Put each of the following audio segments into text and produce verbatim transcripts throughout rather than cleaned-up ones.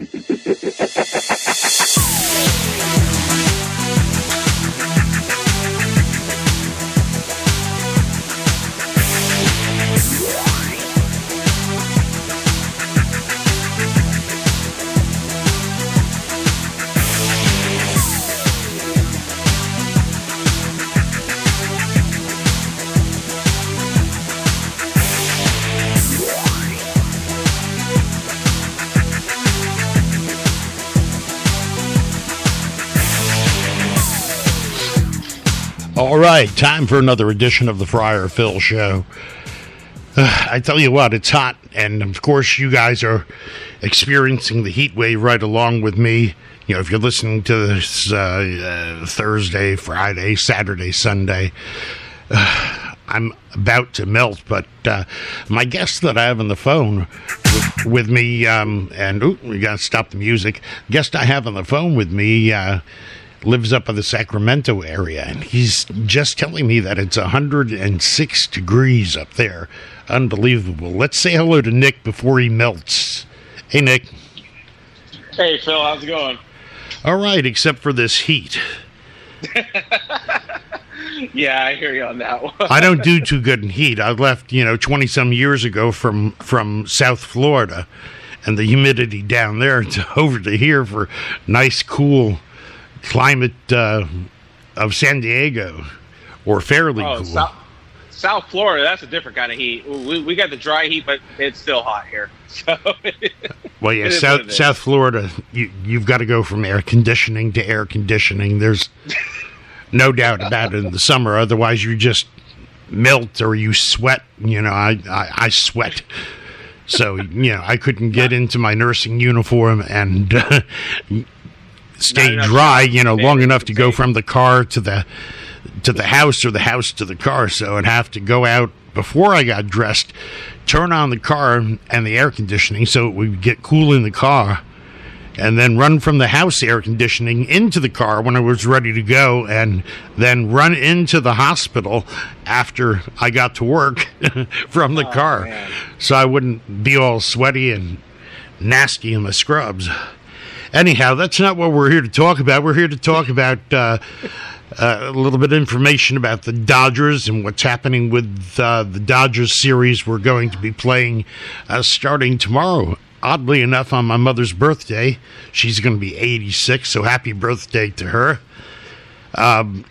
All right, time for another edition of the Friar Phil Show. Uh, I tell you what, it's hot, and of course you guys are experiencing the heat wave right along with me. You know, if you're listening to this uh, uh, Thursday, Friday, Saturday, Sunday, uh, I'm about to melt, but uh, my guest that I have on the phone with, with me, um, and ooh, we got to stop the music. Guest I have on the phone with me, uh, lives up in the Sacramento area, and he's just telling me that it's one hundred six degrees up there. Unbelievable. Let's say hello to Nick before he melts. Hey, Nick. Hey, Phil. How's it going? All right, except for this heat. Yeah, I hear you on that one. I don't do too good in heat. I left, you know, twenty-some years ago from, from South Florida, and the humidity down there to over to here for nice, cool climate uh, of San Diego, or fairly oh, cool. South, South Florida, that's a different kind of heat. We, we got the dry heat, but it's still hot here. So well, yeah, South South Florida, you, you've got to go from air conditioning to air conditioning. There's no doubt about it in the summer. Otherwise, you just melt or you sweat. You know, I, I, I sweat. So, you know, I couldn't get into my nursing uniform and uh, stay dry, you know, long enough to go from the car to the to the house or the house to the car. So I'd have to go out before I got dressed, turn on the car and the air conditioning so it would get cool in the car, and then run from the house air conditioning into the car when I was ready to go, and then run into the hospital after I got to work from the oh, car. Man. So I wouldn't be all sweaty and nasty in the scrubs. Anyhow, that's not what we're here to talk about. We're here to talk about uh, uh, a little bit of information about the Dodgers and what's happening with uh, the Dodgers series we're going to be playing uh, starting tomorrow. Oddly enough, on my mother's birthday. She's going to be eighty-six, so happy birthday to her. Um,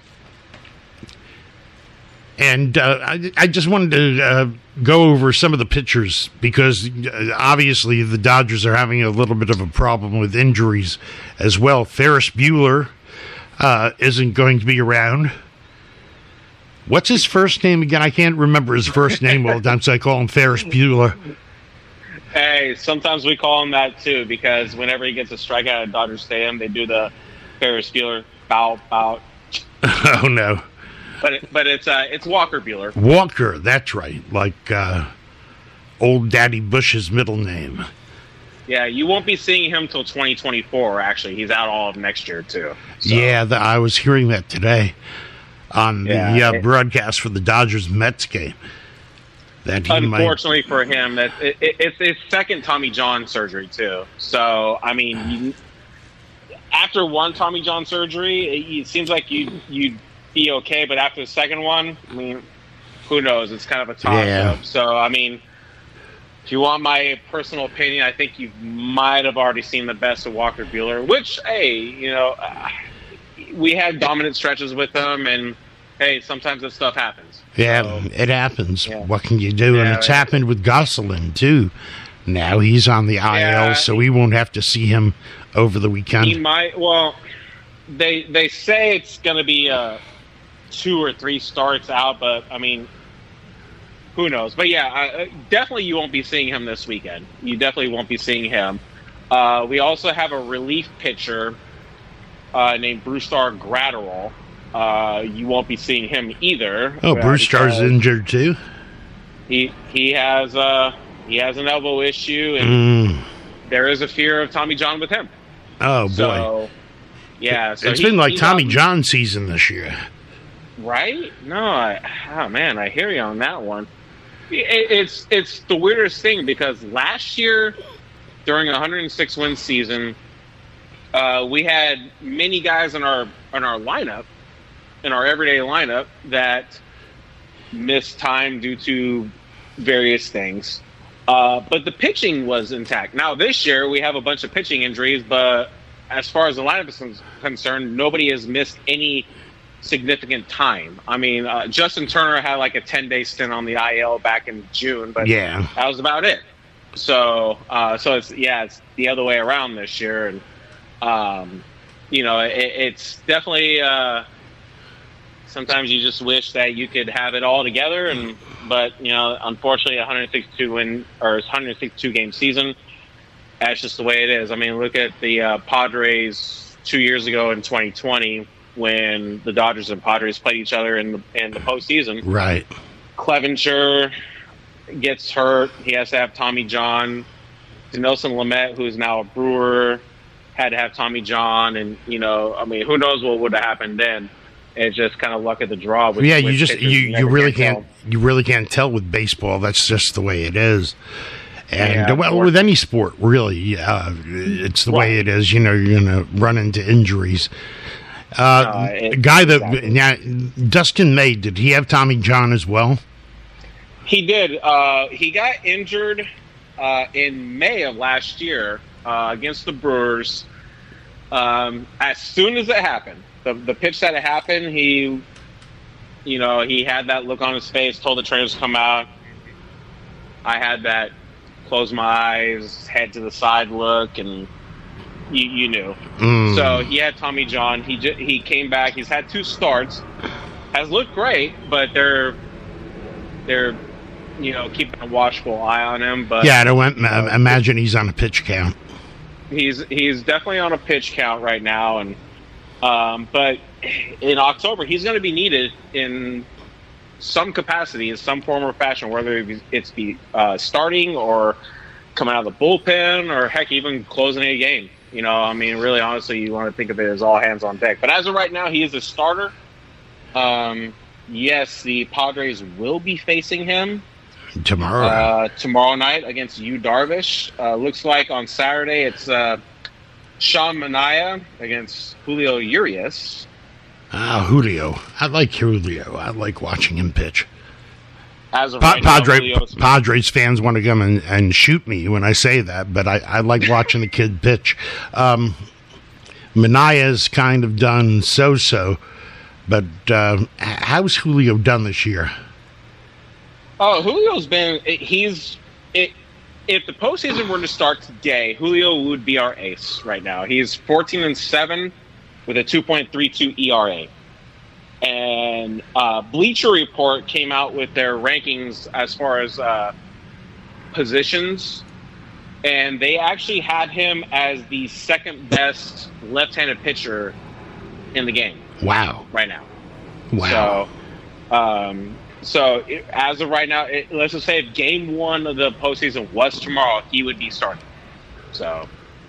and uh, I, I just wanted to uh, go over some of the pitchers because uh, obviously the Dodgers are having a little bit of a problem with injuries as well. Ferris Bueller uh, isn't going to be around. What's his first name again? I can't remember his first name all the time, so I call him Ferris Bueller. Hey, sometimes we call him that too because whenever he gets a strikeout at Dodger Stadium, they do the Ferris Bueller bow bow. Oh no! But it, but it's uh, it's Walker Bueller. Walker, that's right. Like uh, old Daddy Bush's middle name. Yeah, you won't be seeing him till twenty twenty-four. Actually, he's out all of next year too. So. Yeah, the, I was hearing that today on yeah, the uh, it, broadcast for the Dodgers Mets game. That he unfortunately might... for him, that it, it, it's his second Tommy John surgery too. So I mean, you, after one Tommy John surgery, it, it seems like you you'd be okay, but after the second one, I mean, who knows? It's kind of a toss-up. Yeah. So I mean, if you want my personal opinion, I think you might have already seen the best of Walker Bueller. Which, hey, you know, uh, we had dominant stretches with him, and hey, sometimes this stuff happens. Yeah, so, it happens. Yeah. What can you do? Yeah, and it's yeah. happened with Gosselin, too. Now he's on the I L, yeah, so we won't have to see him over the weekend. He might. Well, they they say it's going to be uh, two or three starts out, but, I mean, who knows? But, yeah, I, definitely you won't be seeing him this weekend. You definitely won't be seeing him. Uh, we also have a relief pitcher uh, named Brusdar Graterol. Uh, you won't be seeing him either. Oh, uh, Brusdar's injured too. He he has uh he has an elbow issue, and mm. there is a fear of Tommy John with him. Oh boy, so, yeah. So it's he, been like Tommy on, John season this year, right? No, I, oh man, I hear you on that one. It, it's it's the weirdest thing because last year during a one hundred six win season, uh, we had many guys in our in our lineup, in our everyday lineup, that missed time due to various things. Uh, but the pitching was intact. Now this year we have a bunch of pitching injuries, but as far as the lineup is concerned, nobody has missed any significant time. I mean, uh, Justin Turner had like a ten-day stint on the I L back in June, but yeah, that was about it. So, uh, so it's yeah, it's the other way around this year, and um, you know, it, it's definitely. Uh, sometimes you just wish that you could have it all together, and but you know, unfortunately, a one hundred sixty-two win or one hundred sixty-two game season. That's just the way it is. I mean, look at the uh, Padres two years ago in twenty twenty when the Dodgers and Padres played each other in the in the postseason. Right. Clevenger gets hurt. He has to have Tommy John. Dinelson Lamet, who is now a Brewer, had to have Tommy John, and you know, I mean, who knows what would have happened then? It's just kind of luck of the draw. With, yeah, with you just you, you, you really can't can't tell. you really can't tell with baseball. That's just the way it is. And yeah, well, with any sport, really, uh, it's the well, way it is. You know, you're going to run into injuries. Uh, uh, it, guy that exactly. now, Dustin May, did he have Tommy John as well? He did. Uh, he got injured uh, in May of last year uh, against the Brewers. Um, as soon as it happened, the the pitch that it happened, he, you know, he had that look on his face. Told the trainers to come out. I had that. Close my eyes, head to the side look, and you, you knew. Mm. So he had Tommy John. He j- he came back. He's had two starts. Has looked great, but they're they're you know keeping a watchful eye on him. But yeah, I don't uh, imagine he's on a pitch count. He's he's definitely on a pitch count right now, and um, but in October he's going to be needed in some capacity, in some form or fashion, whether it's be uh, starting or coming out of the bullpen or heck, even closing a game. You know, I mean, really, honestly, you want to think of it as all hands on deck. But as of right now, he is a starter. Um, yes, the Padres will be facing him tomorrow. Uh, tomorrow night against Yu Darvish. Uh, looks like on Saturday it's uh, Sean Manaea against Julio Urias. Ah, Julio. I like Julio. I like watching him pitch. As of Pa- right now, Padre, Julio's- Padres fans want to come and, and shoot me when I say that, but I, I like watching the kid pitch. Um, Manaea's kind of done so-so, but uh, how's Julio done this year? Oh, Julio's been he's it, if the postseason were to start today, Julio would be our ace right now. He's fourteen and seven with a two point three two E R A. And uh, Bleacher Report came out with their rankings as far as uh, positions, and they actually had him as the second best left-handed pitcher in the game. Wow! Right now. Wow! So, um, so it, as of right now, it, let's just say if Game One of the postseason was tomorrow, he would be starting. So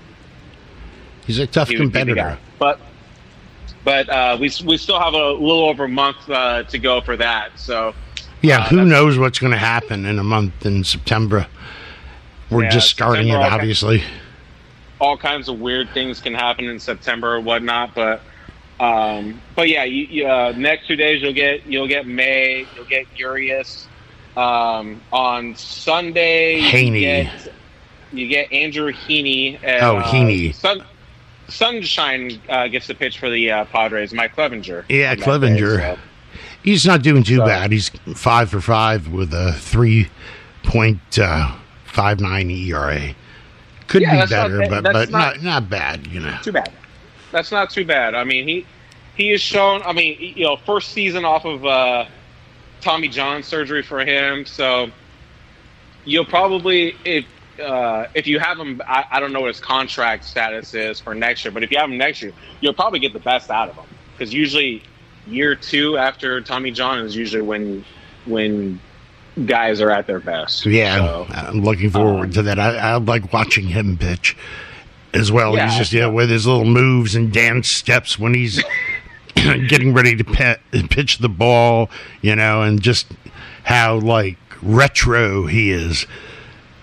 he's a tough he would be the competitor, guy. but. But uh, we we still have a little over a month uh, to go for that. So yeah, uh, who knows what's going to happen in a month in September? We're yeah, just starting September, it, all obviously. Kinds, all kinds of weird things can happen in September or whatnot. But um, but yeah, you, you, uh, next two days you'll get you'll get May, you'll get Urias. Um, on Sunday, Heaney. you get, you get Andrew Heaney. And, Oh, Heaney. Uh, Sun, Sunshine uh, gets the pitch for the uh, Padres. Mike Clevenger. Yeah, on that Clevenger. day, so. He's not doing too So- bad. He's five for five with a three point five nine E R A. Could Yeah, be that's not better, bad. but That's but not, not- not bad, you know. Too bad. That's not too bad. I mean, he he has shown. I mean, you know, first season off of uh, Tommy John surgery for him. So you'll probably if uh, if you have him, I, I don't know what his contract status is for next year, but if you have him next year, you'll probably get the best out of him because usually year two after Tommy John is usually when when guys are at their best. Yeah, So, I'm looking forward um, to that. I, I like watching him pitch as well. Yeah, he's just yeah, with his little moves and dance steps when he's getting ready to pet, pitch the ball, you know, and just how like retro he is.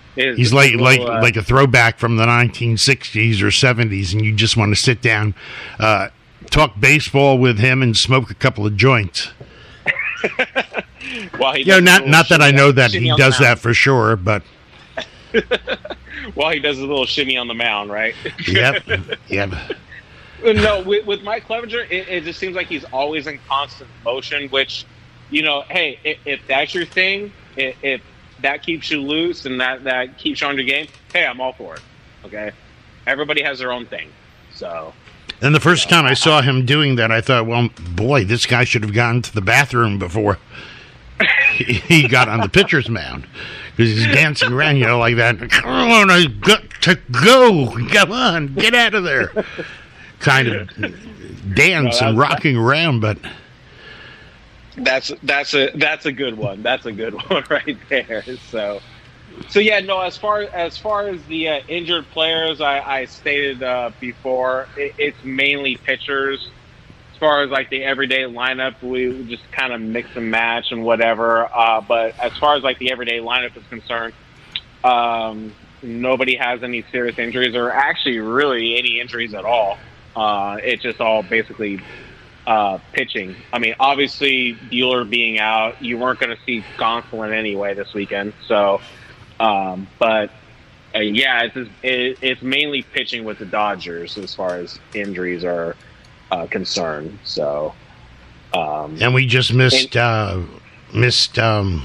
Is He's like little, like uh, like a throwback from the nineteen sixties or seventies, and you just want to sit down, uh, talk baseball with him, and smoke a couple of joints. Well, he You know, does not a little not that I shimmy know on- that shimmy he on the does that mound. for sure, but While he does a little shimmy on the mound, right? yep, yep. No, with, with Mike Clevenger, it, it just seems like he's always in constant motion. Which, you know, hey, if, if that's your thing, if, if that keeps you loose and that that keeps you on your game, hey, I'm all for it. Okay, everybody has their own thing, so. And the first time I saw him doing that, I thought, well, boy, this guy should have gone to the bathroom before he he got on the pitcher's mound. Because he's dancing around, you know, like that. Come on, I got to go. Come on, get out of there. Kind of dance No, and that's- rocking around, but That's that's a that's a good one. That's a good one right there. So, so yeah, no. As far as far as the uh, injured players, I, I stated uh, before, it, it's mainly pitchers. As far as like the everyday lineup, we just kind of mix and match and whatever. Uh, but as far as like the everyday lineup is concerned, um, nobody has any serious injuries or actually really any injuries at all. Uh, it's just all basically. Uh, pitching. I mean, obviously, Bueller being out, you weren't going to see Gonsolin anyway this weekend. So, um, but uh, yeah, it's just, it, it's mainly pitching with the Dodgers as far as injuries are uh, concerned. So, um, and we just missed uh, missed um,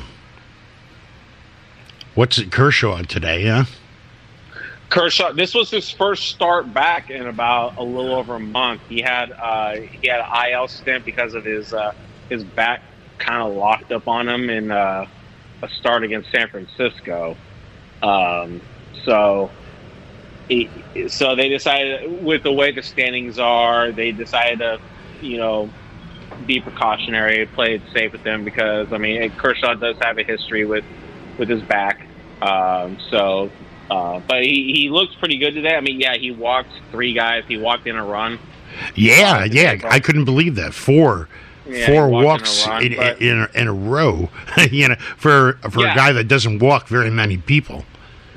what's it, Kershaw today, huh? Kershaw, this was his first start back in about a little over a month. He had uh, he had an I L stint because of his uh, his back kind of locked up on him in uh, a start against San Francisco. Um, so, he, so they decided, with the way the standings are, they decided to, you know, be precautionary, play it safe with them because I mean Kershaw does have a history with with his back. Um, so. Uh, but he, he looked pretty good today. I mean, yeah, he walked three guys. He walked in a run. Yeah, Uh, yeah. I couldn't believe that. Four. Yeah, Four he walked walks in a run, in, but- in, a, in a row, you know, for for Yeah. a guy that doesn't walk very many people.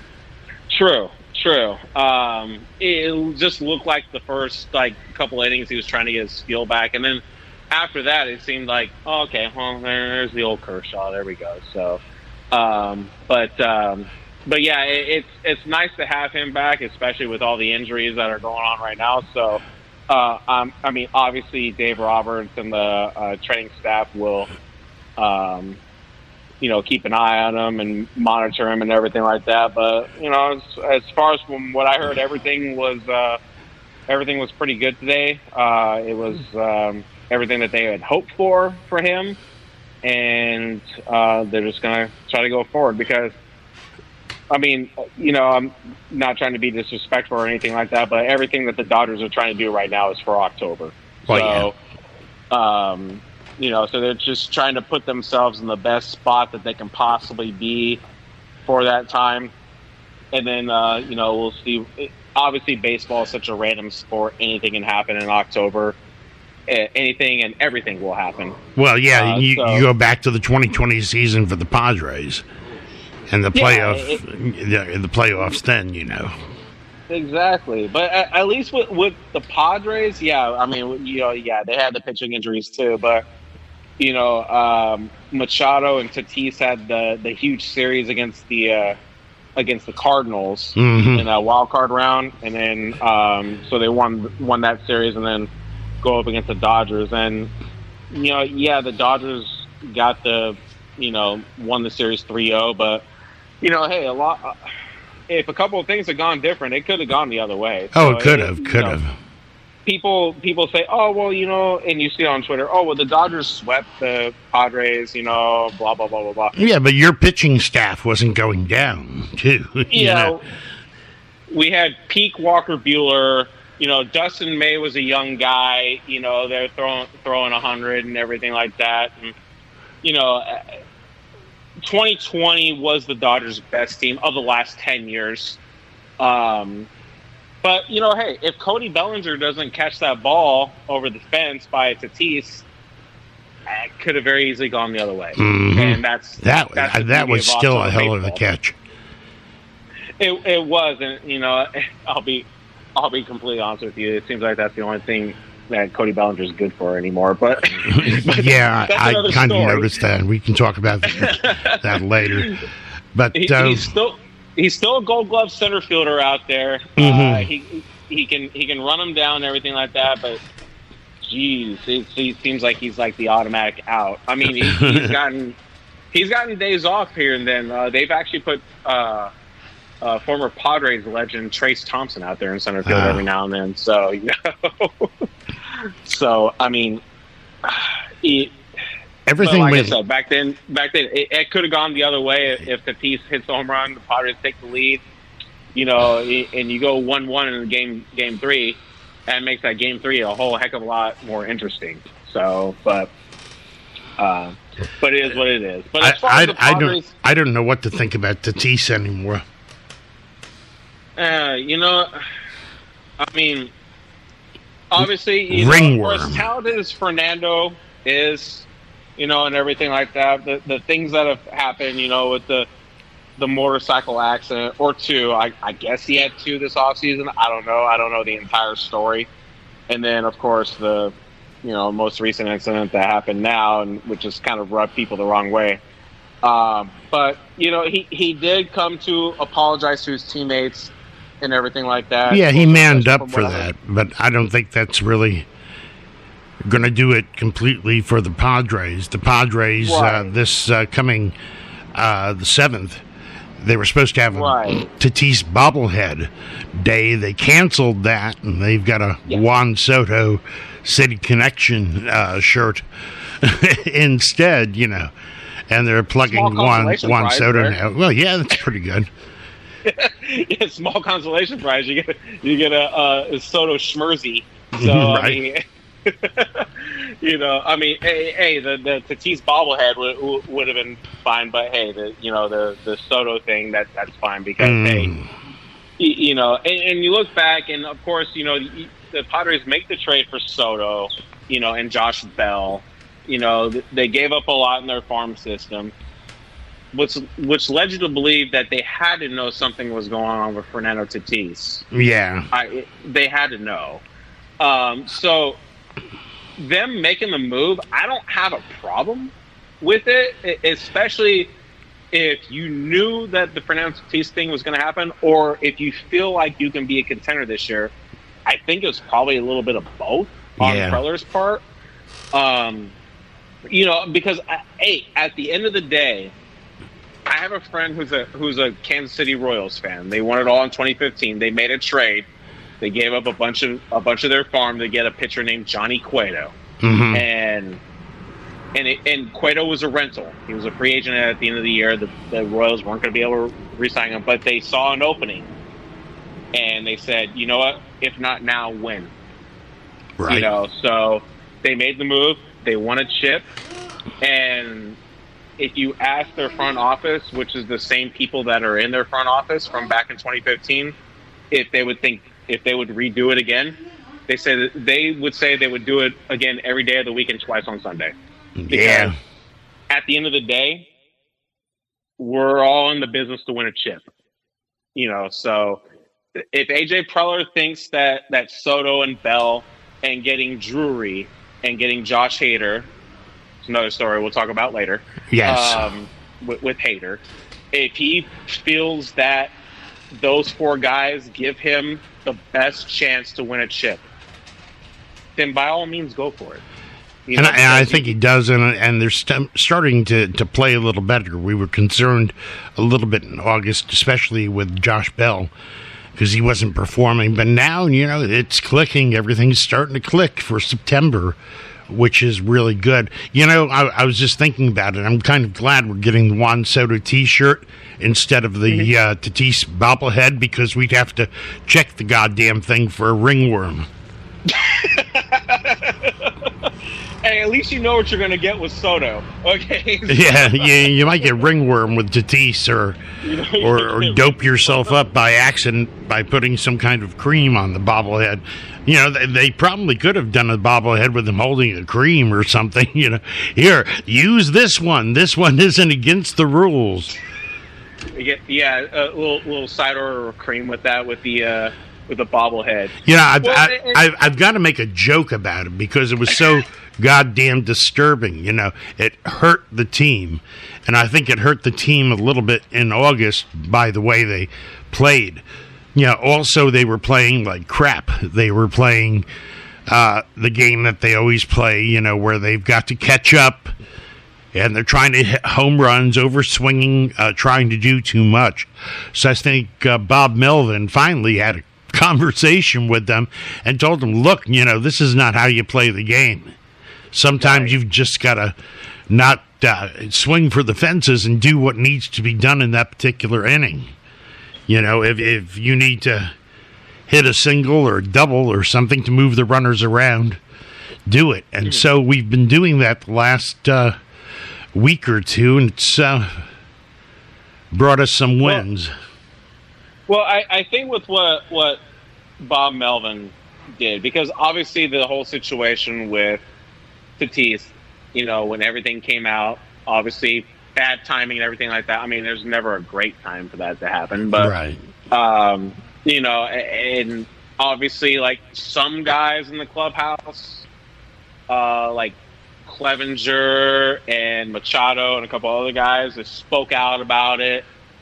True, true. Um, it just looked like the first like couple innings he was trying to get his feel back, and then after that it seemed like, oh, okay, well there's the old Kershaw. There we go. So, um, but um, but yeah, it, it's it's nice to have him back, especially with all the injuries that are going on right now. So, uh, um, I mean, obviously Dave Roberts and the uh, training staff will. Um, you know, keep an eye on him and monitor him and everything like that. But, you know, as, as far as from what I heard, everything was, uh, everything was pretty good today. Uh, it was, um, everything that they had hoped for, for him. And, uh, they're just going to try to go forward because, I mean, you know, I'm not trying to be disrespectful or anything like that, but everything that the Dodgers are trying to do right now is for October. Well, so, um, you know, so they're just trying to put themselves in the best spot that they can possibly be for that time. And then, uh, you know, we'll see. Obviously, baseball is such a random sport. Anything can happen in October. Anything and everything will happen. Well, yeah, Uh, you, so- you go back to the twenty twenty season for the Padres and the Yeah, playoff, the, the playoffs. Then you know, Exactly. But at, at least with, with the Padres, yeah, I mean, you know, yeah, they had the pitching injuries too, but you know, um, Machado and Tatis had the, the huge series against the uh, against the Cardinals Mhm. in that wild card round, and then um, so they won won that series, and then go up against the Dodgers, and you know, yeah, the Dodgers got the you know won the series three oh, but you know, hey, a lot. Uh, if a couple of things had gone different, it could have gone the other way. oh, So it could it- have, you could know, have. People people say, oh, well, you know, and you see it on Twitter, oh, well, the Dodgers swept the Padres, you know, blah, blah, blah, blah, blah. Yeah, but your pitching staff wasn't going down, too. You, You know, know, we had peak Walker Bueller. You know, Dustin May was a young guy. You know, they're throwing throwing a hundred and everything like that. And, you know, twenty twenty was the Dodgers' best team of the last ten years. Um, but you know, hey, if Cody Bellinger doesn't catch that ball over the fence by Tatis, it could have very easily gone the other way. Mhm. And that's that that's the that beauty was of still a October hell of a baseball. catch. It it was, and you know, I'll be I'll be completely honest with you. It seems like that's the only thing that Cody Bellinger is good for anymore. But, but yeah, I kind of noticed that. We can talk about that later. But he, uh, he's still he's still a Gold Glove center fielder out there. Mm-hmm. Uh, he he can he can run him down and everything like that. But geez, it, it seems like he's like the automatic out. I mean, he, he's gotten he's gotten days off here and then. Uh, they've actually put. Uh, Uh, former Padres legend Trace Thompson out there in center field uh, every now and then. So, you know, so I mean, he, everything. Like with, I said, back then, back then, it, it could have gone the other way if Tatis hits the home run, the Padres take the lead, you know, and you go one-one in the game, game three, and makes that game three a whole heck of a lot more interesting. So, but. Uh, but it is what it is. But as far I, as the I, Padres, I don't, I don't know what to think about Tatis anymore. Uh, you know, I mean, obviously, you Ringworm. know, as talented as Fernando is, you know, and everything like that, the the things that have happened, you know, with the the motorcycle accident or two, I, I guess he had two this offseason. I don't know. I don't know the entire story. And then, of course, the, you know, most recent incident that happened now, and which has kind of rubbed people the wrong way. Um, but, you know, he, he did come to apologize to his teammates and everything like that. Yeah, he manned up for that, but I don't think that's really going to do it completely for the Padres. The Padres, right. uh, this uh, coming uh, the seventh, they were supposed to have a right. Tatis bobblehead day. They canceled that, and they've got a yeah. Juan Soto City Connection uh, shirt instead, you know, and they're plugging Juan, Juan Soto right? now. Well, yeah, that's pretty good. Yeah, small consolation prize. You get you get a, a Soto Schmerzy. So right. I mean, you know, I mean, hey, hey the the Tatis bobblehead would would have been fine, but hey, the you know the the Soto thing that that's fine because mm. hey, you, you know, and, and you look back, and of course, you know, the, the Padres make the trade for Soto, you know, and Josh Bell. You know, they gave up a lot in their farm system. Which, which led you to believe that they had to know something was going on with Fernando Tatis. Yeah. I, they had to know. Um, so, them making the move, I don't have a problem with it, especially if you knew that the Fernando Tatis thing was going to happen, or if you feel like you can be a contender this year. I think it was probably a little bit of both on yeah. Preller's part. Um, you know, because, hey, at the end of the day, I have a friend who's a who's a Kansas City Royals fan. They won it all in twenty fifteen. They made a trade. They gave up a bunch of a bunch of their farm to get a pitcher named Johnny Cueto, mm-hmm. and and it, and Cueto was a rental. He was a free agent at the end of the year. The, the Royals weren't going to be able to re-sign him, but they saw an opening, and they said, you know what? If not now, when? Right. You know, so they made the move. They won a chip, and if you ask their front office, which is the same people that are in their front office from back in twenty fifteen, if they would think if they would redo it again, they say that they would say they would do it again every day of the week and twice on Sunday. Because yeah. at the end of the day, we're all in the business to win a chip. You know, so if A J Preller thinks that that Soto and Bell and getting Drury and getting Josh Hader, another story we'll talk about later. Yes. Um, with, with Hader, if he feels that those four guys give him the best chance to win a chip, then by all means go for it. You and know, I, and I think he does, and, and they're st- starting to, to play a little better. We were concerned a little bit in August, especially with Josh Bell, because he wasn't performing. But now, you know, it's clicking. Everything's starting to click for September, which is really good. You know, I, I was just thinking about it. I'm kind of glad we're getting the Juan Soto T-shirt instead of the mm-hmm. uh, Tatis bobblehead, because we'd have to check the goddamn thing for a ringworm. Hey, at least you know what you're going to get with Soto. Okay. Yeah, you, you might get ringworm with Tatis, or, you know, or or dope yourself up by accident by putting some kind of cream on the bobblehead. You know, they, they probably could have done a bobblehead with him holding a cream or something. You know, here, use this one. This one isn't against the rules. You get, yeah, a little little cider or cream with that with the uh, with the bobblehead. Yeah, I've, well, I, and, I've, I've got to make a joke about it because it was so goddamn disturbing. You know, it hurt the team, and I think it hurt the team a little bit in August by the way they played. You know, also they were playing like crap. They were playing uh, the game that they always play. You know, where they've got to catch up. And they're trying to hit home runs, over swinging, uh, trying to do too much. So I think uh, Bob Melvin finally had a conversation with them and told them, look, you know, this is not how you play the game. Sometimes right. You've just got to not uh, swing for the fences and do what needs to be done in that particular inning. You know, if, if you need to hit a single or a double or something to move the runners around, do it. And so we've been doing that the last uh, week or two, and it's uh, brought us some wins. Well, well I, I think with what what Bob Melvin did, because obviously the whole situation with Tatis, you know, when everything came out, obviously bad timing and everything like that. I mean, there's never a great time for that to happen, but right. um, you know, and obviously, like some guys in the clubhouse, uh, like Clevenger and Machado and a couple other guys that spoke out about it.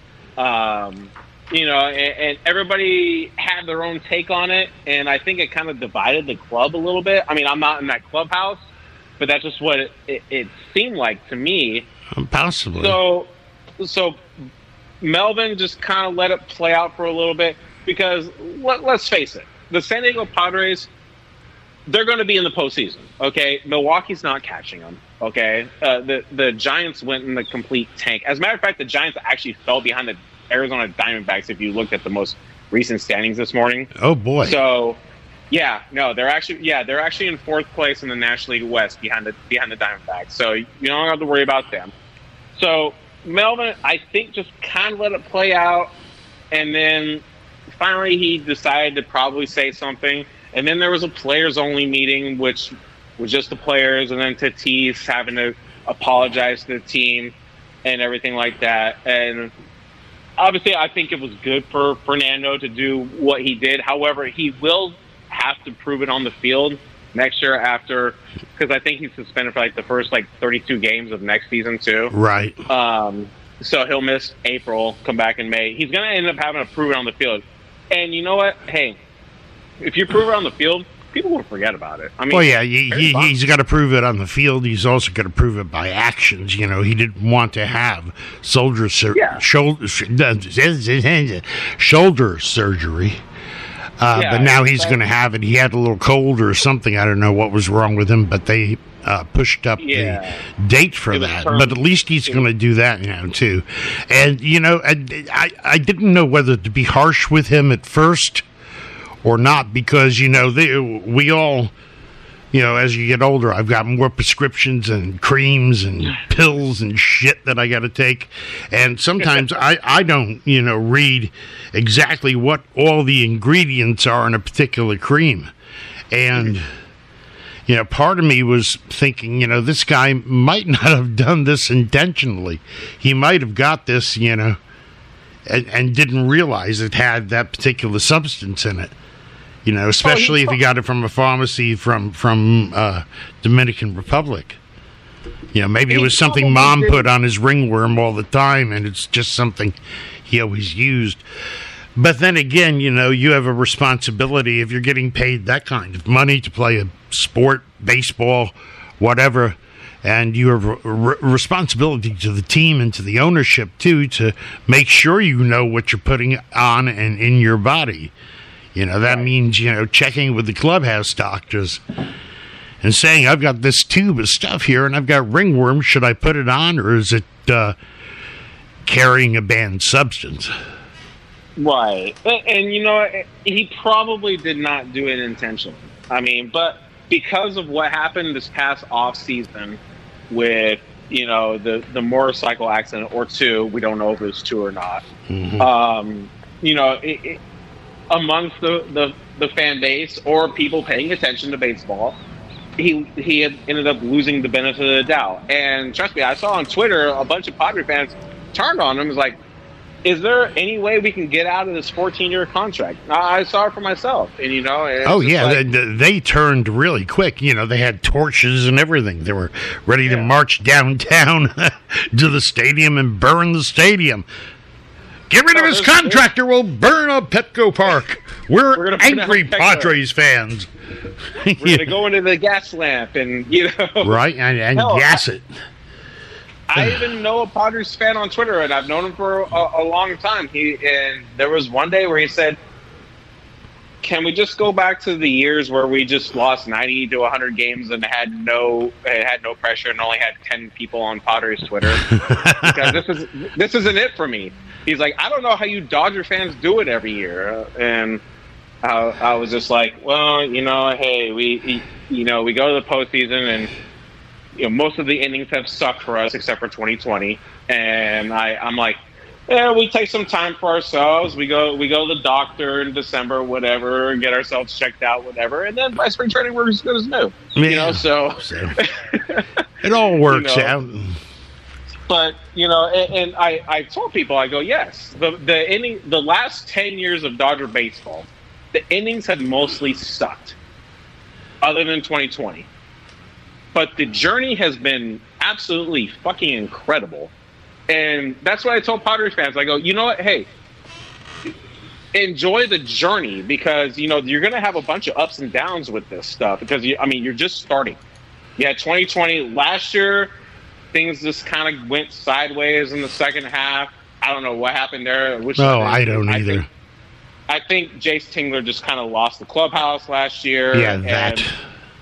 Um, you know, and, and everybody had their own take on it, and I think it kind of divided the club a little bit. I mean, I'm not in that clubhouse, but that's just what it, it, it seemed like to me. Possibly. So, so Melvin just kind of let it play out for a little bit because let, let's face it, the San Diego Padres, they're going to be in the postseason, okay? Milwaukee's not catching them, okay? Uh, the the Giants went in the complete tank. As a matter of fact, the Giants actually fell behind the Arizona Diamondbacks if you looked at the most recent standings this morning. Oh, boy. So, yeah, no, they're actually yeah they're actually in fourth place in the National League West behind the behind the Diamondbacks. So you don't have to worry about them. So Melvin, I think, just kind of let it play out, and then finally he decided to probably say something. And then there was a players-only meeting, which was just the players, and then Tatis having to apologize to the team and everything like that. And obviously, I think it was good for Fernando to do what he did. However, he will have to prove it on the field next year after, because I think he's suspended for like the first like thirty-two games of next season too. Right. Um, so he'll miss April, come back in May. He's going to end up having to prove it on the field. And you know what? Hey, if you prove it on the field, people will forget about it. I mean, well, yeah, he, he, he's got to prove it on the field. He's also got to prove it by actions. You know, he didn't want to have shoulder sur- yeah. shoulder shoulder surgery, uh, yeah, but now he's going to have it. He had a little cold or something. I don't know what was wrong with him, but they uh, pushed up yeah. the date for that. Term- but at least he's going to do that now too. And you know, I, I I didn't know whether to be harsh with him at first or not, because, you know, they, we all, you know, as you get older, I've got more prescriptions and creams and pills and shit that I got to take. And sometimes I, I don't, you know, read exactly what all the ingredients are in a particular cream. And, you know, part of me was thinking, you know, this guy might not have done this intentionally. He might have got this, you know, and, and didn't realize it had that particular substance in it. You know, especially oh, if you got it from a pharmacy from from uh, Dominican Republic. You know, maybe it was something Mom did. put on his ringworm all the time, and it's just something he always used. But then again, you know, you have a responsibility if you're getting paid that kind of money to play a sport, baseball, whatever, and you have a re- responsibility to the team and to the ownership, too, to make sure you know what you're putting on and in your body. You know, that means, you know, checking with the clubhouse doctors and saying, I've got this tube of stuff here and I've got ringworm. Should I put it on, or is it uh, carrying a banned substance? Right. And, you know, he probably did not do it intentionally. I mean, but because of what happened this past off season with, you know, the, the motorcycle accident or two, we don't know if it was two or not. Mm-hmm. Um, you know, it, it amongst the, the, the fan base or people paying attention to baseball, he he had ended up losing the benefit of the doubt. And trust me, I saw on Twitter a bunch of Padre fans turned on him. Was like, is there any way we can get out of this fourteen-year contract? I saw it for myself, and you know. And oh yeah, like, they, they turned really quick. You know, they had torches and everything. They were ready yeah. to march downtown to the stadium and burn the stadium. Get rid oh, of his contract, or we'll burn up Petco Park. We're, We're angry Padres fans. We're going to go into the gas lamp and, you know. Right, and, and hell, gas it. I even know a Padres fan on Twitter, and I've known him for a, a long time. He and there was one day where he said, "Can we just go back to the years where we just lost ninety to one hundred games and had no had no pressure and only had ten people on Padres Twitter? Because this is this isn't it for me." He's like, "I don't know how you Dodger fans do it every year," and I, I was just like, "Well, you know, hey, we you know we go to the postseason and." You know, most of the innings have sucked for us except for twenty twenty, and I, I'm like, yeah, we take some time for ourselves. We go, we go to the doctor in December, whatever, and get ourselves checked out, whatever, and then by spring training we're as good as new. Yeah. You know, so, so it all works you know, out. But you know, and, and I, I told people, I go, yes, the the inning, the last ten years of Dodger baseball, the innings have mostly sucked, other than twenty twenty. But the journey has been absolutely fucking incredible. And that's what I told Padres fans. I go, you know what? Hey, enjoy the journey because, you know, you're going to have a bunch of ups and downs with this stuff because, you, I mean, you're just starting. You had twenty twenty last year. Things just kind of went sideways in the second half. I don't know what happened there. Which oh, I, I don't I either. Think, I think Jace Tingler just kind of lost the clubhouse last year. Yeah, that. And,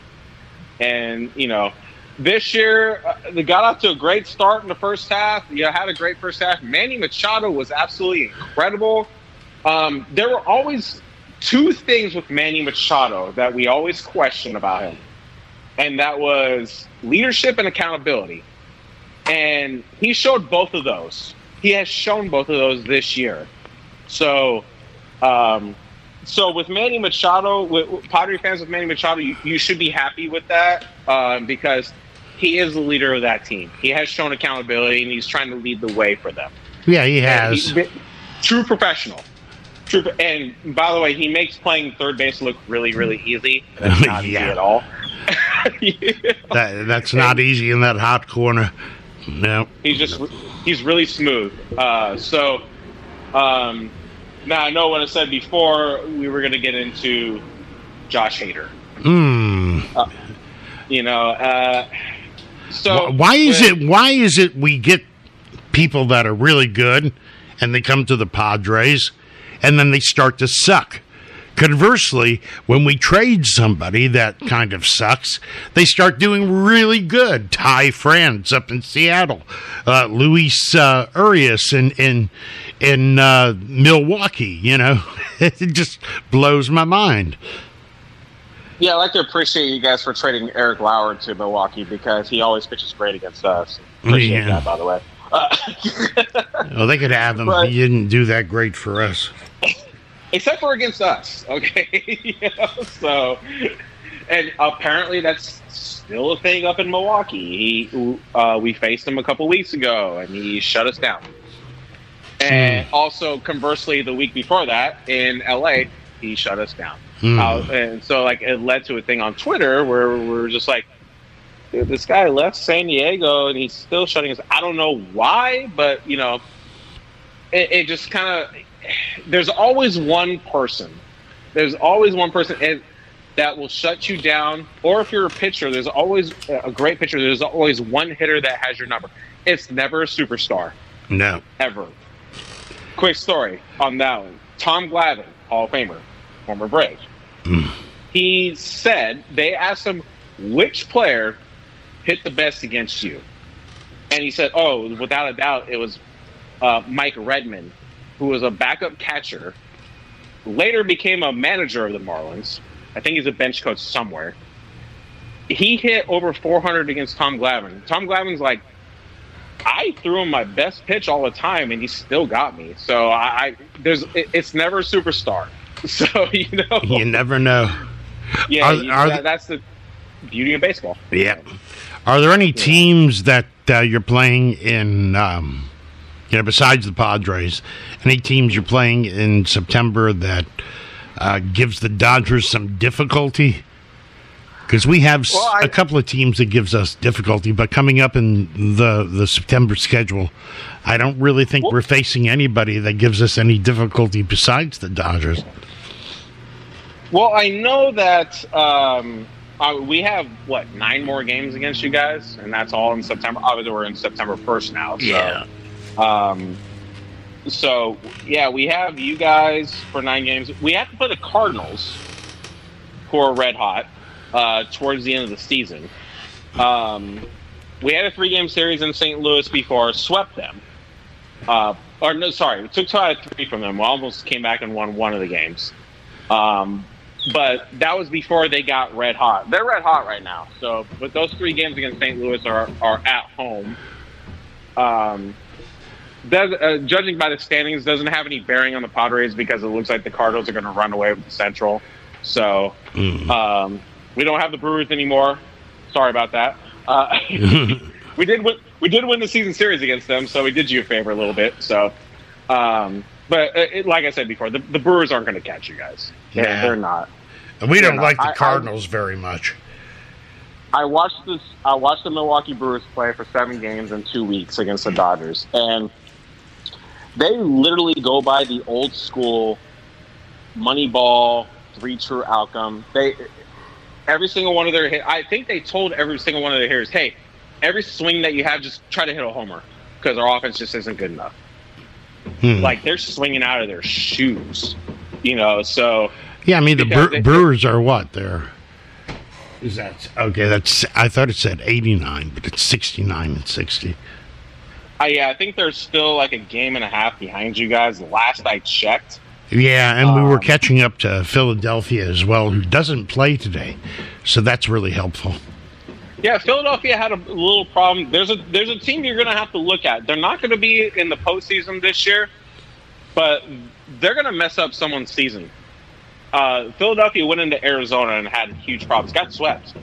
And, you know, this year, uh, they got off to a great start in the first half. You know, had a great first half. Manny Machado was absolutely incredible. Um, there were always two things with Manny Machado that we always question about him. And that was leadership and accountability. And he showed both of those. He has shown both of those this year. So, um, So with Manny Machado, with Padre fans with Manny Machado, you, you should be happy with that um, because he is the leader of that team. He has shown accountability, and he's trying to lead the way for them. Yeah, he has. He, true professional. True, and by the way, he makes playing third base look really, really easy. That's not yeah. easy at all. yeah. that, that's and, not easy in that hot corner. No, he's just he's really smooth. Uh, so. Um, Now, I know what I said before, we were going to get into Josh Hader. Mm. Uh, you know, uh, so... Why is when, it Why is it we get people that are really good, and they come to the Padres, and then they start to suck? Conversely, when we trade somebody that kind of sucks, they start doing really good. Ty France up in Seattle, uh, Luis uh, Urias in in in uh, Milwaukee. You know, it just blows my mind. Yeah, I'd like to appreciate you guys for trading Eric Lauer to Milwaukee because he always pitches great against us. Appreciate yeah. that, by the way. Uh, well, they could have him. But, he didn't do that great for us. Except for against us, okay? you know, so, and apparently that's still a thing up in Milwaukee. He, uh, we faced him a couple weeks ago, and he shut us down. And also, conversely, the week before that in L A, he shut us down. Mm. Uh, and so, like, it led to a thing on Twitter where we we're just like, dude, this guy left San Diego, and he's still shutting us. I don't know why, but you know, it, it just kind of. There's always one person. There's always one person that will shut you down. Or if you're a pitcher, there's always a great pitcher. There's always one hitter that has your number. It's never a superstar. No. Ever. Quick story on that one. Tom Glavine, Hall of Famer, former Brave. Mm. He said, they asked him, which player hit the best against you? And he said, oh, without a doubt, it was uh, Mike Redmond, who was a backup catcher, later became a manager of the Marlins. I think he's a bench coach somewhere. He hit over four hundred against Tom Glavine. Tom Glavine's like, I threw him my best pitch all the time, and he still got me. So I, I there's it, it's never a superstar. So you know, you never know. Yeah, are, you, are that, that's the beauty of baseball. Yeah. Are there any teams that uh, you're playing in? Um, you know, besides the Padres, any teams you're playing in September that uh, gives the Dodgers some difficulty? Because we have well, I, a couple of teams that gives us difficulty, but coming up in the, the September schedule, I don't really think well, we're facing anybody that gives us any difficulty besides the Dodgers. Well, I know that um, uh, we have, what, nine more games against you guys, and that's all in September. Obviously, we're in September first now. So, yeah. Um, so, yeah, we have you guys for nine games. We have to play the Cardinals, who are red hot. Uh, towards the end of the season. Um, we had a three-game series in Saint Louis before, swept them. Uh, or no, sorry, we took two out of three from them. We almost came back and won one of the games. Um, but that was before they got red hot. They're red hot right now. So, but those three games against Saint Louis are are at home. Um, does, uh, judging by the standings, doesn't have any bearing on the Padres because it looks like the Cardinals are going to run away with the Central. So. Mm. Um, We don't have the Brewers anymore. Sorry about that. Uh, we did win, we did win the season series against them, so we did you a favor a little bit. So, um, but it, like I said before, the, the Brewers aren't going to catch you guys. They're, yeah. they're not. And we they're don't not. like the I, Cardinals I, very much. I watched this. I watched the Milwaukee Brewers play for seven games in two weeks against the Dodgers, and they literally go by the old school Moneyball three true outcome. They. Every single one of their hit, I think they told every single one of their hitters, hey, every swing that you have, just try to hit a homer because our offense just isn't good enough. Hmm. Like, they're swinging out of their shoes, you know, so. Yeah, I mean, the Bre- they, Brewers are what? They're. Is that. Okay, that's. I thought it said eighty-nine, but it's sixty-nine and sixty. Uh, yeah, I think they're still like a game and a half behind you guys. Last I checked. Yeah, and we um, were catching up to Philadelphia as well, who doesn't play today. So that's really helpful. Yeah, Philadelphia had a little problem. There's a there's a team you're going to have to look at. They're not going to be in the postseason this year, but they're going to mess up someone's season. Uh, Philadelphia went into Arizona and had huge problems. Got swept.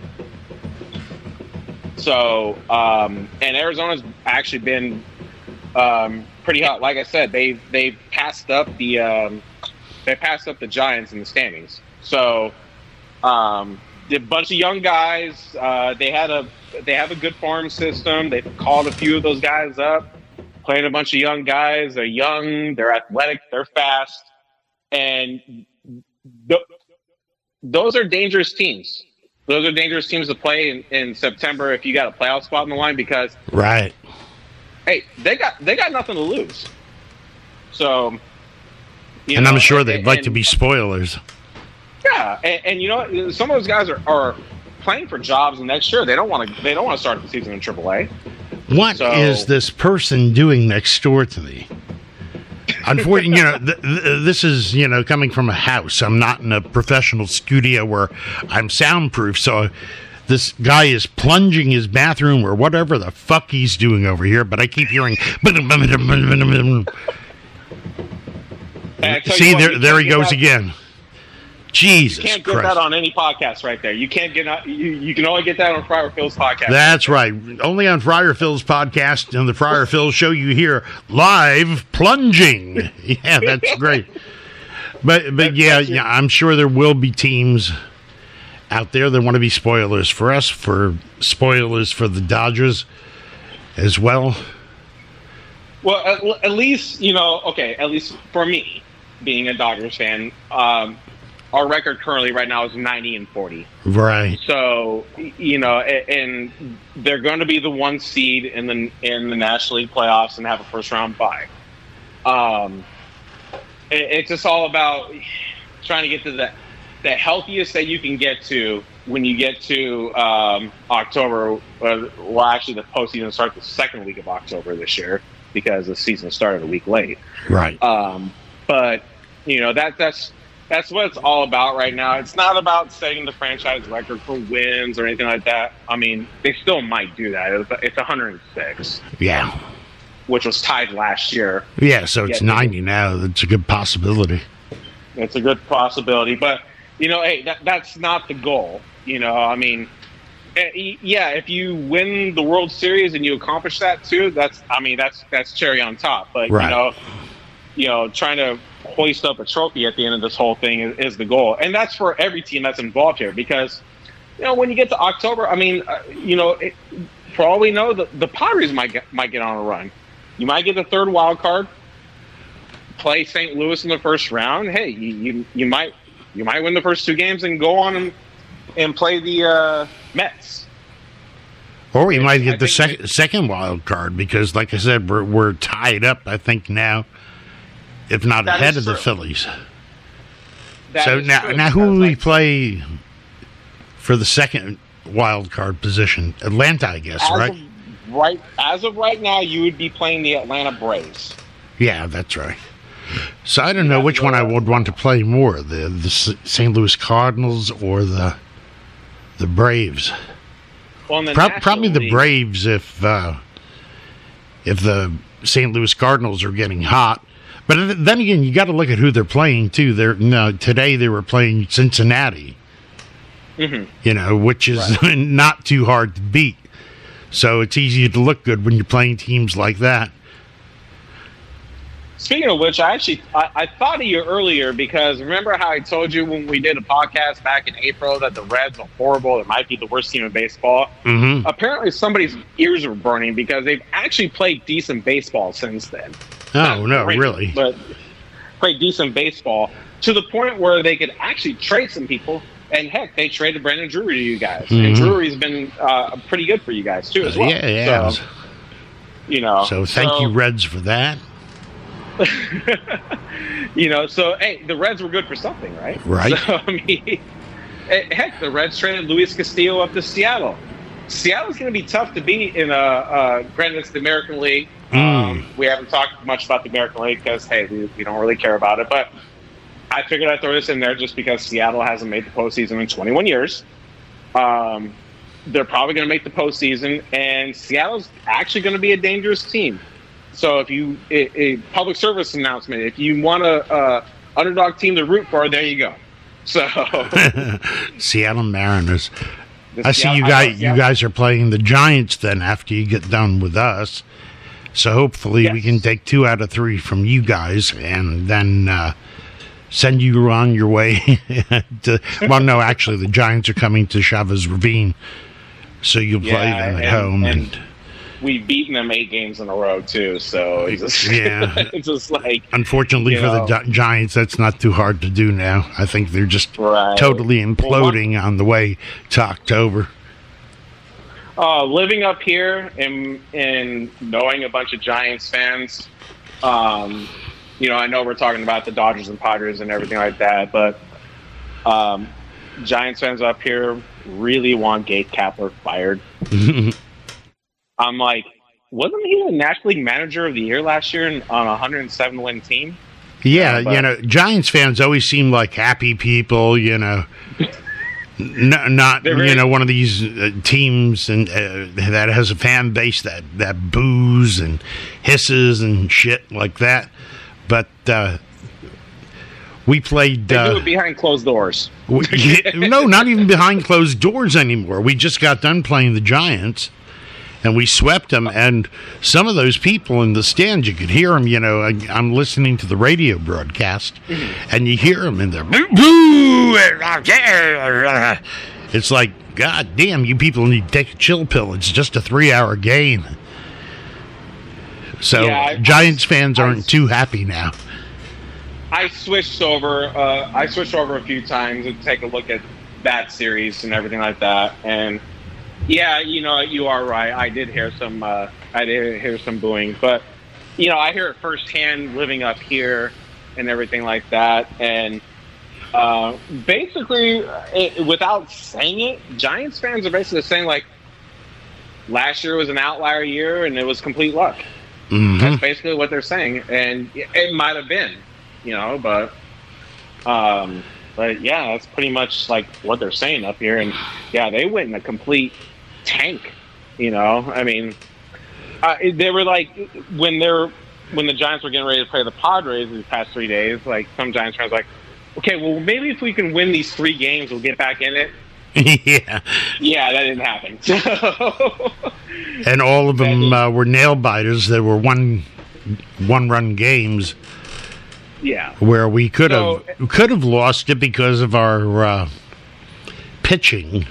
So, um, and Arizona's actually been um, pretty hot. Like I said, they they passed up the um, they passed up the Giants in the standings. So, um, a bunch of young guys. Uh, they had a they have a good farm system. They called a few of those guys up, playing a bunch of young guys. They're young. They're athletic. They're fast, and th- those are dangerous teams. Those are dangerous teams to play in, in September if you got a playoff spot on the line because right. Hey, they got they got nothing to lose. So, you and know, I'm sure and, they'd and, like to be spoilers. Yeah, and, and you know what? Some of those guys are, are playing for jobs next year. They don't want to. They don't want to start the season in triple A. What so, is this person doing next door to me? Unfortunately, you know, th- th- this is, you know, coming from a house. I'm not in a professional studio where I'm soundproof, so this guy is plunging his bathroom or whatever the fuck he's doing over here, but I keep hearing... See, there, there he goes again. Jesus Christ. You can't get Christ. that on any podcast right there. You can't get you, you can only get that on Friar Phil's podcast. That's right. Only on Friar Phil's podcast and the Friar Phil show you hear live plunging. Yeah, that's great. But but that's, yeah, that's yeah, I'm sure there will be teams out there that want to be spoilers for us, for spoilers for the Dodgers as well. Well, at, at least, you know, okay, at least for me, being a Dodgers fan, um, our record currently right now is ninety and forty. Right. So, you know, and they're going to be the one seed in the in the National League playoffs and have a first round bye. Um, it, it's just all about trying to get to the the healthiest that you can get to when you get to um, October. Uh, well, actually, the postseason starts the second week of October this year because the season started a week late. Right. Um, but you know that that's. That's what it's all about right now. It's not about setting the franchise record for wins or anything like that. I mean, they still might do that. It's, it's one hundred six. Yeah. Which was tied last year. Yeah, so it's yeah, ninety now. That's a good possibility. It's a good possibility. But, you know, hey, that, that's not the goal. You know, I mean, Yeah, if you win the World Series and you accomplish that too, that's I mean that's that's cherry on top. But right. you know, you know, trying to hoist up a trophy at the end of this whole thing is, is the goal, and that's for every team that's involved here. Because you know, when you get to October, I mean, uh, you know, it, for all we know, the, the Padres might get might get on a run. You might get the third wild card, play Saint Louis in the first round. Hey, you you, you might you might win the first two games and go on and and play the uh, Mets. Or we might get the sec- second wild card because, like I said, we're we're tied up. I think now, if not ahead of the Phillies. That so now, now who will we play for the second wild card position? Atlanta, I guess, right? Of, right. As of right now, you would be playing the Atlanta Braves. Yeah, that's right. So I don't know which one I would want to play more: the the Saint Louis Cardinals or the the Braves. Well, the Pro- probably the League. Braves if uh, if the Saint Louis Cardinals are getting hot. But then again, you got to look at who they're playing too. They're you know, today they were playing Cincinnati, mm-hmm. you know, which is right. not too hard to beat. So it's easy to look good when you're playing teams like that. Speaking of which, I actually I, I thought of you earlier because remember how I told you when we did a podcast back in April that the Reds are horrible, it might be the worst team in baseball. Mm-hmm. Apparently somebody's ears were burning because they've actually played decent baseball since then. Oh, Not no, great, really? But played decent baseball to the point where they could actually trade some people. And heck, they traded Brandon Drury to you guys. Mm-hmm. And Drury's been uh, pretty good for you guys too as well. Yeah, yeah. So, you know. So thank so, you, Reds, for that. you know, so hey, the Reds were good for something, right? Right. So I mean, heck, the Reds traded Luis Castillo up to Seattle. Seattle's going to be tough to beat in a. Uh, granted, it's the American League. Mm. Um, we haven't talked much about the American League because hey, we, we don't really care about it. But I figured I'd throw this in there just because Seattle hasn't made the postseason in twenty-one years. Um, they're probably going to make the postseason, and Seattle's actually going to be a dangerous team. So if you a, a public service announcement, if you want a, a underdog team to root for, there you go. So Seattle Mariners. The I see Seattle, you guys. I know, you guys are playing the Giants then after you get done with us. So hopefully yes. we can take two out of three from you guys, and then uh, send you on your way. to, well, no, actually, the Giants are coming to Chavez Ravine, so you'll play yeah, them at and, home. And, and we've beaten them eight games in a row too, so it's just, yeah, it's just like unfortunately for know, the Giants, that's not too hard to do now. I think they're just right. totally imploding well, one, on the way to October. Uh, living up here and and knowing a bunch of Giants fans, um, you know, I know we're talking about the Dodgers and Padres and everything like that, but um, Giants fans up here really want Gabe Kapler fired. I'm like, wasn't he the National League Manager of the Year last year on a one hundred seven win team? Yeah, uh, but, you know, Giants fans always seem like happy people, you know. No, not very, you know one of these uh, teams and uh, that has a fan base that, that boos and hisses and shit like that. But uh, we played. They uh, do it behind closed doors. we, no, not even behind closed doors anymore. We just got done playing the Giants, and we swept them. And some of those people in the stands, you could hear them. You know, I, I'm listening to the radio broadcast, mm-hmm. and you hear them in there. Boo, boo! It's like, God damn, you people need to take a chill pill. It's just a three-hour game. So yeah, I, Giants fans I, aren't I, too happy now. I switched over. Uh, I switched over a few times to take a look at that series and everything like that, and. Yeah, you know, you are right. I did hear some. Uh, I did hear some booing, but you know, I hear it firsthand living up here and everything like that. And uh, basically, it, without saying it, Giants fans are basically saying like, last year was an outlier year and it was complete luck. Mm-hmm. That's basically what they're saying, and it might have been, you know, but. Um, But yeah, that's pretty much like what they're saying up here. And yeah, they went in a complete tank. You know, I mean, uh, they were like when they're when the Giants were getting ready to play the Padres these past three days. Like some Giants fans were like, okay, well maybe if we can win these three games, we'll get back in it. yeah. Yeah, that didn't happen. So, and all of them uh, were nail biters. There were one one run games. Yeah. Where we could so, have could have lost it because of our uh, pitching.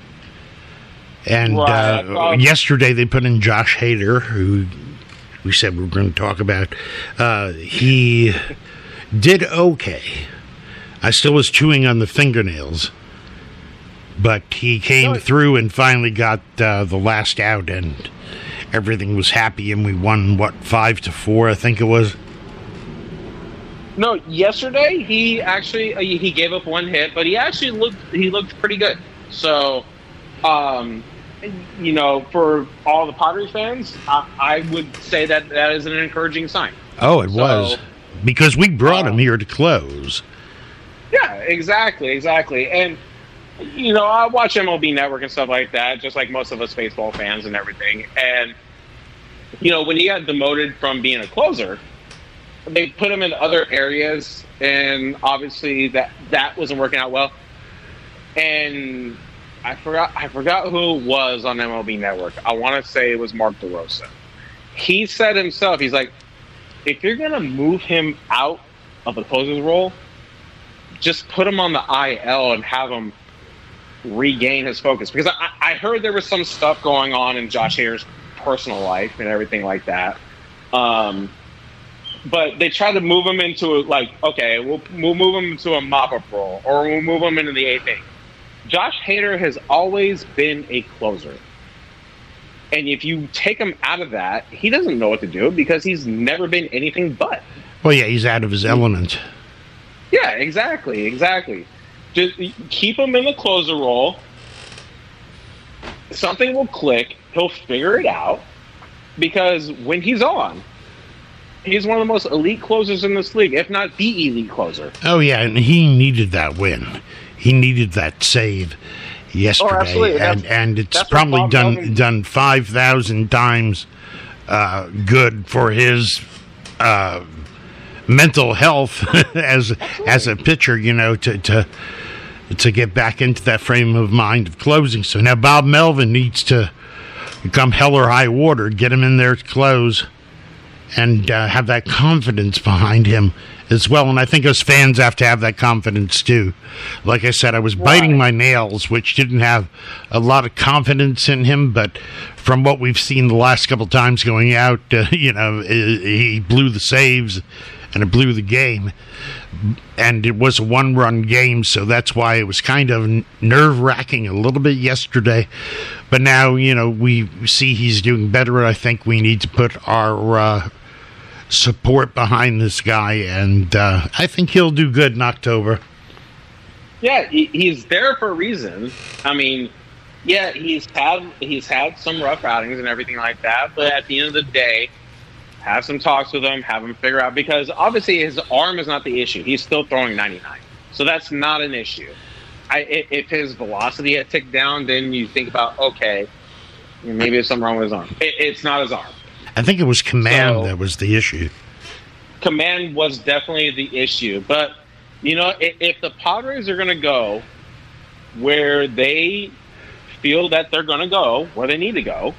And right, uh, yesterday they put in Josh Hader, who we said we were going to talk about. Uh, he did okay. I still was chewing on the fingernails. But he came no, through and finally got uh, the last out, and everything was happy, and we won, what, five to four, I think it was? No, yesterday he actually uh, he gave up one hit, but he actually looked he looked pretty good. So, um, you know, for all the Padres fans, I, I would say that that is an encouraging sign. Oh, it so, was. Because we brought uh, him here to close. Yeah, exactly, exactly. And, you know, I watch M L B Network and stuff like that, just like most of us baseball fans and everything. And, you know, when he got demoted from being a closer, they put him in other areas, and obviously that, that wasn't working out well. And I forgot I forgot who it was on M L B Network. I want to say it was Mark DeRosa. He said himself, he's like, if you're going to move him out of the closer's role, just put him on the I L and have him regain his focus. Because I, I heard there was some stuff going on in Josh Hader's personal life and everything like that. Um, but they tried to move him into, like, okay, we'll, we'll move him into a mop-up role, or we'll move him into the eighth inning. Josh Hader has always been a closer. And if you take him out of that, he doesn't know what to do because he's never been anything but. Well, yeah, he's out of his element. Yeah, exactly, exactly. Just keep him in the closer role. Something will click. He'll figure it out. Because when he's on, he's one of the most elite closers in this league, if not the elite closer. Oh, yeah, and he needed that win. He needed that save yesterday. Oh, absolutely. And, and it's probably done Melvin... done five thousand times uh, good for his uh, mental health as absolutely. as a pitcher, you know, to, to to get back into that frame of mind of closing. So now Bob Melvin needs to come hell or high water, get him in there to close, and uh, have that confidence behind him as well. And I think us fans have to have that confidence too. Like I said, I was biting my nails, which didn't have a lot of confidence in him, but from what we've seen the last couple times going out, uh, you know, he blew the saves and it blew the game. And it was a one-run game, so that's why it was kind of nerve-wracking a little bit yesterday. But now, you know, we see he's doing better. I think we need to put our uh, support behind this guy, and uh, I think he'll do good in October. Yeah, he, he's there for a reason. I mean, yeah, he's had he's had some rough outings and everything like that, but at the end of the day, have some talks with him, have him figure out, because obviously his arm is not the issue. He's still throwing ninety-nine. So that's not an issue. I, if his velocity had ticked down, then you think about, okay, maybe there's something wrong with his arm. It, it's not his arm. I think it was command so, that was the issue. Command was definitely the issue. But, you know, if, if the Padres are going to go where they feel that they're going to go, where they need to go,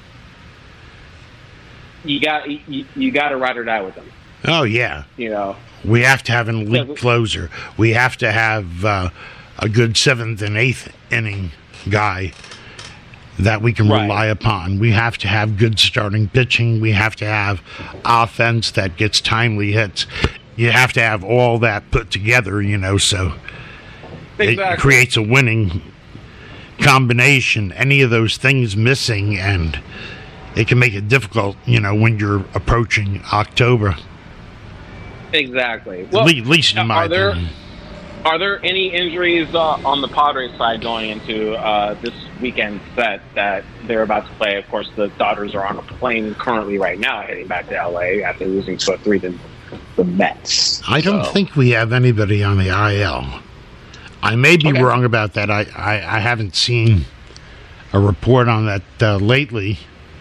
You got you, you got to ride or die with them. Oh yeah, you know we have to have an elite closer. We have to have uh, a good seventh and eighth inning guy that we can right. rely upon. We have to have good starting pitching. We have to have offense that gets timely hits. You have to have all that put together, you know, so exactly. It creates a winning combination. Any of those things missing, and it can make it difficult, you know, when you're approaching October. Exactly. Well, at least in my are there, opinion. Are there any injuries uh, on the Padres side going into uh, this weekend that, that they're about to play? Of course, the Dodgers are on a plane currently right now heading back to L A after losing two three to the Mets. I don't so. think we have anybody on the I L. I may be okay. wrong about that. I, I, I haven't seen a report on that uh, lately.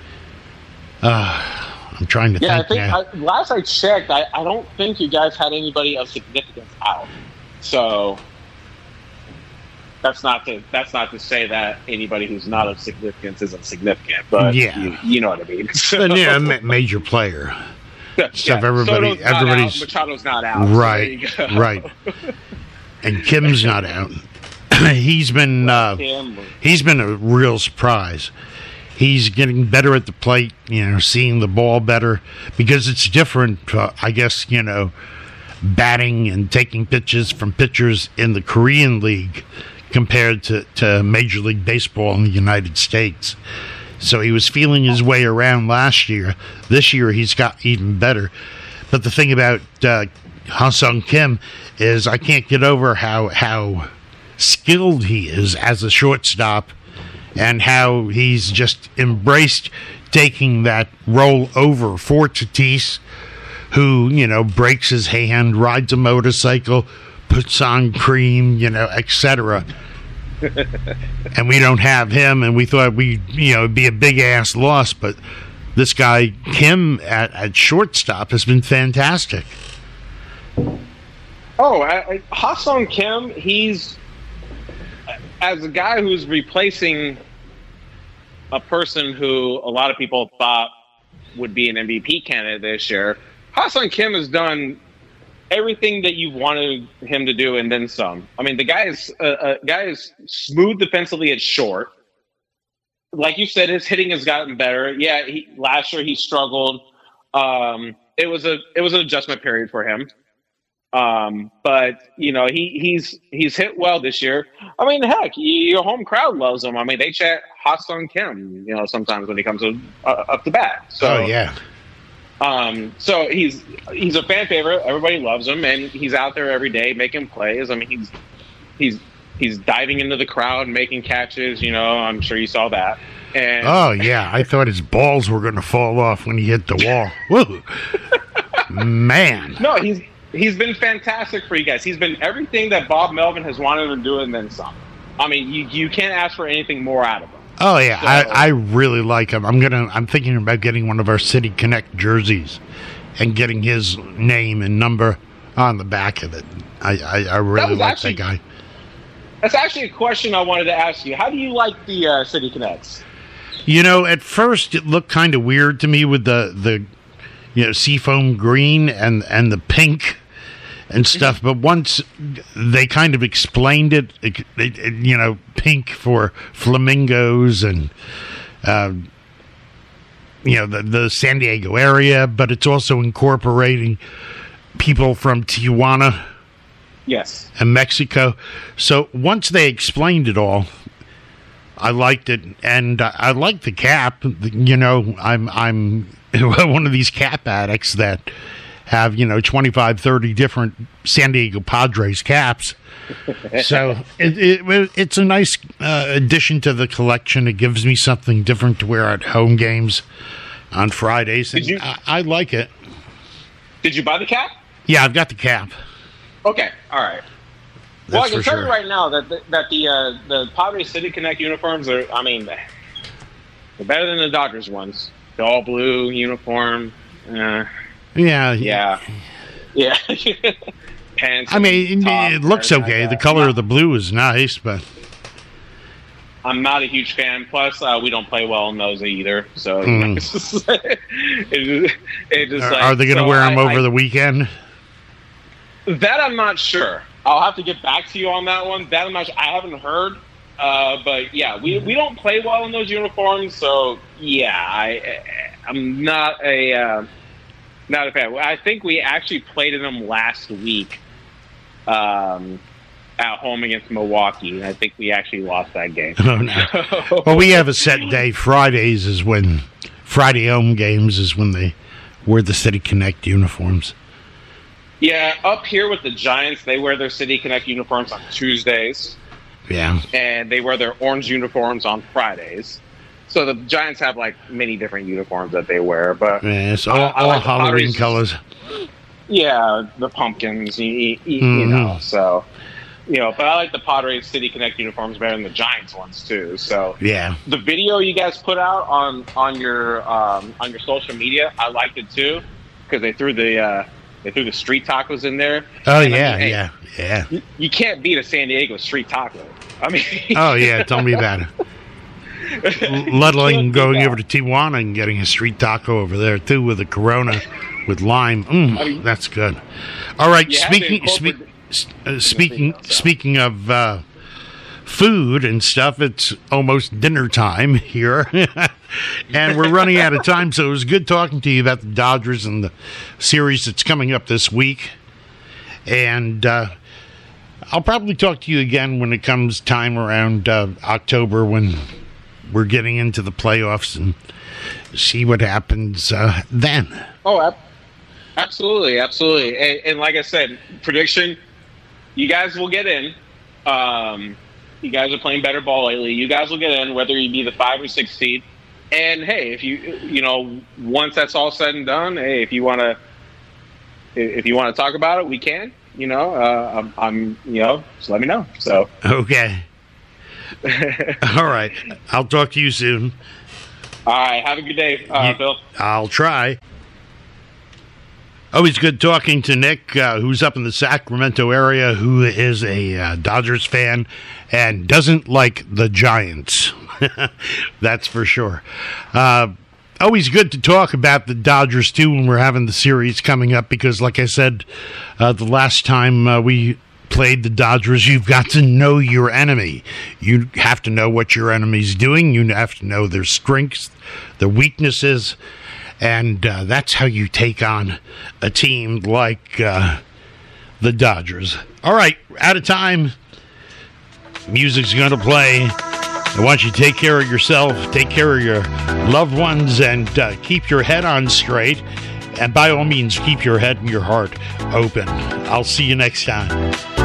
Uh, I'm trying to yeah, think. I think I, last I checked, I, I don't think you guys had anybody of significance out. So, that's not to that's not to say that anybody who's not of significance isn't significant, but yeah. you, you know what I mean. So, yeah, a ma- major player. Yeah, so if everybody, Soto's not everybody's out, Machado's not out. Right, So right. And Kim's not out. he's been uh, he's been a real surprise. He's getting better at the plate, you know, seeing the ball better because it's different. Uh, I guess you know, batting and taking pitches from pitchers in the Korean League compared to, to Major League Baseball in the United States. So he was feeling his way around last year. This year he's got even better. But the thing about uh, Ha-Sung Kim is I can't get over how how skilled he is as a shortstop and how he's just embraced taking that role over for Tatis, who, you know, breaks his hand, rides a motorcycle, puts on cream, you know, et cetera And we don't have him, and we thought we, you know, it'd be a big ass loss. But this guy Kim at, at shortstop has been fantastic. Oh, I, I, Ha-Sung Kim, he's as a guy who's replacing a person who a lot of people thought would be an M V P candidate this year. Ha-Sung Kim has done everything that you wanted him to do and then some. I mean, the guy is uh, uh, guy is smooth defensively at short. Like you said, his hitting has gotten better. Yeah, he, last year he struggled. Um, it was a it was an adjustment period for him. Um, but you know, he he's he's hit well this year. I mean, heck, your home crowd loves him. I mean, they chant Ha-Sung Kim, you know, sometimes when he comes up, uh, up the bat. So, oh yeah. Um, so he's he's a fan favorite. Everybody loves him, and he's out there every day making plays. I mean, he's he's he's diving into the crowd, making catches. You know, I'm sure you saw that. And oh yeah, I thought his balls were going to fall off when he hit the wall. Woo, man. No, he's he's been fantastic for you guys. He's been everything that Bob Melvin has wanted him to do, and then some. I mean, you you can't ask for anything more out of him. Oh yeah, so, I, I really like him. I'm gonna I'm thinking about getting one of our City Connect jerseys and getting his name and number on the back of it. I, I, I really like actually, that guy. That's actually a question I wanted to ask you. How do you like the uh, City Connects? You know, at first it looked kind of weird to me with the, the you know, seafoam green and, and the pink and stuff, but once they kind of explained it, it, it, it you know, pink for flamingos and, uh, you know, the, the San Diego area, but it's also incorporating people from Tijuana. Yes. And Mexico. So once they explained it all, I liked it, and uh, I like the cap. You know, I'm I'm one of these cap addicts that have, you know, twenty-five, thirty different San Diego Padres caps. So it, it, it's a nice uh, addition to the collection. It gives me something different to wear at home games on Fridays. And Did you, I, I like it. Did you buy the cap? Yeah, I've got the cap. Okay, all right. That's well, I can tell sure. you right now that the, that the uh, the Padres City Connect uniforms are, I mean, they're better than the Dodgers ones. The all blue uniform. Uh, yeah, yeah, yeah. Pants. I mean, it, it looks okay. The color not, of the blue is nice, but I'm not a huge fan. Plus, uh, we don't play well in those either. So, mm. you know, it's just, it just, it just are, like, are they going to so wear them I, over I, the weekend? That I'm not sure. I'll have to get back to you on that one. That I'm not sure. I haven't heard. Uh, but yeah, we we don't play well in those uniforms. So yeah, I I'm not a uh, not a fan. I think we actually played in them last week um, at home against Milwaukee, and I think we actually lost that game. Oh no! Well, we have a set day. Fridays is when Friday home games is when they wear the City Connect uniforms. Yeah, up here with the Giants, they wear their City Connect uniforms on Tuesdays. Yeah. And they wear their orange uniforms on Fridays. So the Giants have, like, many different uniforms that they wear. But yeah, it's all, I, I all like Halloween colors. Yeah, the pumpkins, you, you, mm-hmm. you know. So, you know, but I like the Padres City Connect uniforms better than the Giants ones, too. So yeah. The video you guys put out on, on, your, um, on your social media, I liked it, too. Because they threw the... Uh, They threw the street tacos in there. Oh and, yeah, I mean, hey, yeah, yeah. You, you can't beat a San Diego street taco. I mean. Oh yeah, tell me about it. Let alone going over to Tijuana and getting a street taco over there too with a Corona with lime. Mm, I mean, that's good. All right, speaking spe- uh, speaking speaking of uh, food and stuff, it's almost dinner time here, and we're running out of time. So it was good talking to you about the Dodgers and the series that's coming up this week, and uh, I'll probably talk to you again when it comes time around uh, October when we're getting into the playoffs and see what happens uh, then. Oh, absolutely, absolutely. And, and like I said, prediction, you guys will get in. Um, you guys are playing better ball lately. You guys will get in, whether you be the five or six seed. And, hey, if you, you know, once that's all said and done, hey, if you want to, if you want to talk about it, we can. You know, uh, I'm, I'm, you know, just let me know. So okay. All right. I'll talk to you soon. All right. Have a good day, uh, you, Bill. I'll try. Always good talking to Nick, uh, who's up in the Sacramento area, who is a uh, Dodgers fan and doesn't like the Giants. That's for sure. Uh, always good to talk about the Dodgers, too, when we're having the series coming up, because, like I said, uh, the last time uh, we played the Dodgers, you've got to know your enemy. You have to know what your enemy's doing. You have to know their strengths, their weaknesses, and uh, that's how you take on a team like uh, the Dodgers. All right, out of time. Music's going to play. I want you to take care of yourself, take care of your loved ones, and uh, keep your head on straight. And by all means, keep your head and your heart open. I'll see you next time.